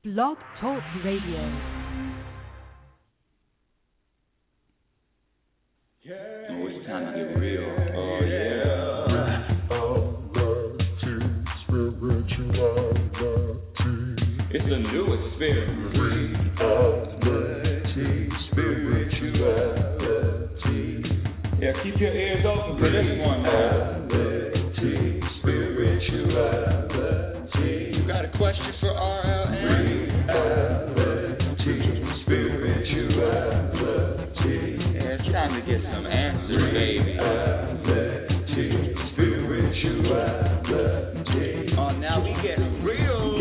Blog Talk Radio. Oh, it's time to get real. Oh, yeah. It's a new experience. Yeah, keep your ears open for this one, man. You got a question for RLN? Yeah, it's time to get some answers, baby. Oh, now we getting real.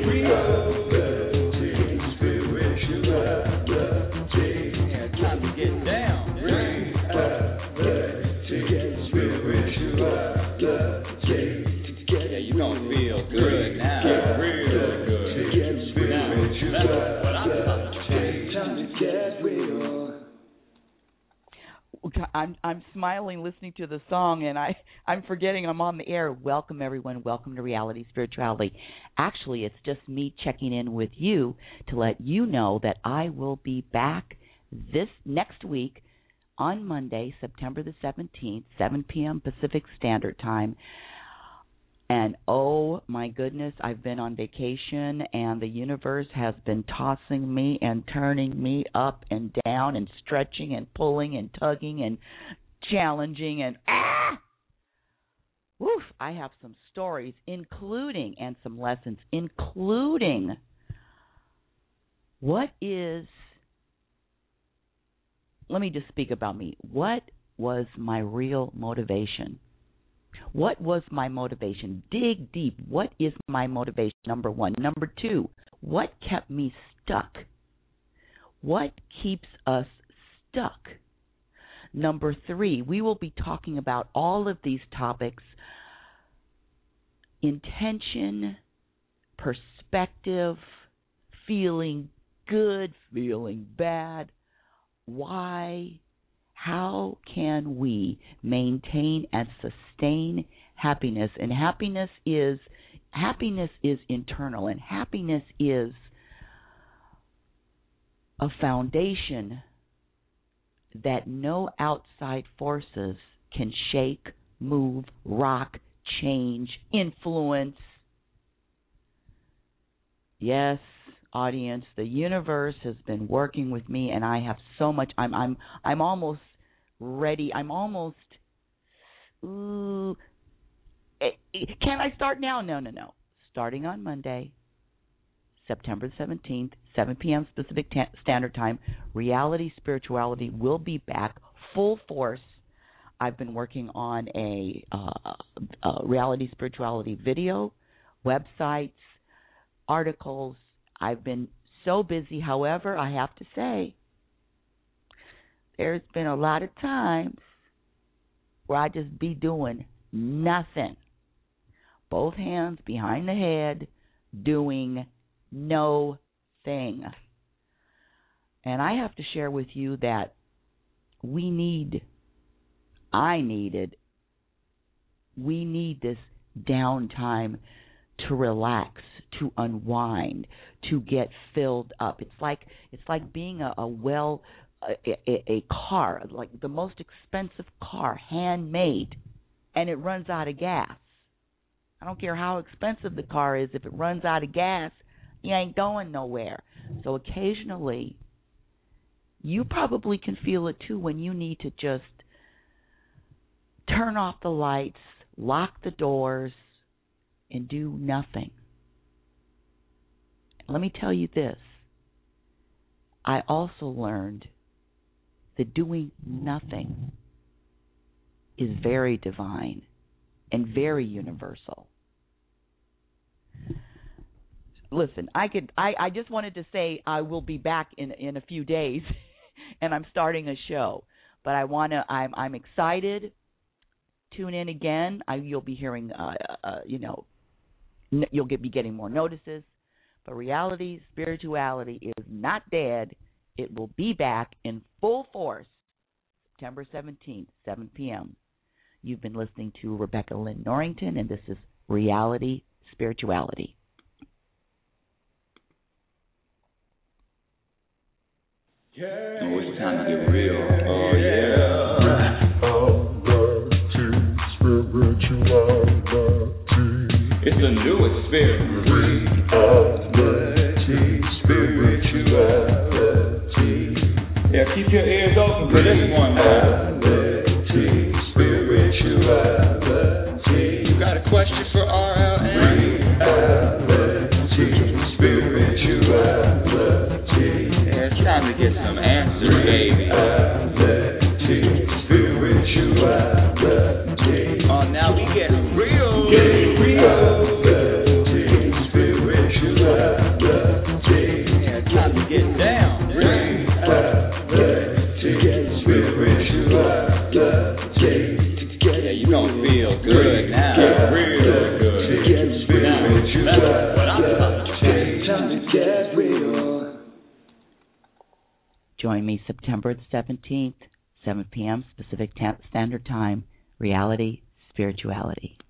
Yeah, it's time to get down. Yeah, you gonna feel good now. Real good. Now, that's what I'm talking about. I'm smiling listening to the song, and I'm forgetting I'm on the air. Welcome, everyone. Welcome to Reality Spirituality. Actually, it's just me checking in with you to let you know that I will be back this next week on Monday, September the 17th, 7 p.m. Pacific Standard Time. And oh my goodness, I've been on vacation, and the universe has been tossing me and turning me up and down and stretching and pulling and tugging and challenging and woof, I have some stories including and some lessons including let me just speak about me. What was my real motivation? What was my motivation? Dig deep. What is my motivation? Number one. Number two, what kept me stuck? What keeps us stuck? Number three, we will be talking about all of these topics: intention, perspective, feeling good, feeling bad, why. How can we maintain and sustain happiness? And happiness is internal, and happiness is a foundation that no outside forces can shake, move, rock, change, influence. Yes, audience, the universe has been working with me, and I have so much. I'm almost ready. Can I start now? No. Starting on Monday, September 17th, 7 p.m. Pacific Standard Time, Reality Spirituality will be back full force. I've been working on a Reality Spirituality video, websites, articles. I've been so busy. However, I have to say, there's been a lot of times where I just be doing nothing. Both hands behind the head, doing no thing. And I have to share with you that we need this downtime to relax, to unwind, to get filled up. It's like being a car, like the most expensive car, handmade, and it runs out of gas. I don't care how expensive the car is. If it runs out of gas, you ain't going nowhere. So occasionally, you probably can feel it too when you need to just turn off the lights, lock the doors, and do nothing. Let me tell you this. I also learned that doing nothing is very divine and very universal. Listen, I just wanted to say I will be back in a few days, and I'm starting a show. But I'm excited. Tune in again. You'll be hearing, you'll be getting more notices. But Reality Spirituality is not dead. It will be back in full force September 17th, 7 p.m. You've been listening to Rebecca Lynn Norrington, and this is Reality Spirituality. Oh, it's time to get real. Oh, yeah. It's a new experience. Yeah, keep your ears open for this one, man. You got a question for RLN? Yeah, it's time to get some answers, baby. Oh, now we get real. Yeah, it's time to get down. Yeah, you gonna feel good now. Real good. Now, that's what I'm talking about. Join me September 17th, 7 p.m. Pacific Standard Time, Reality Spirituality.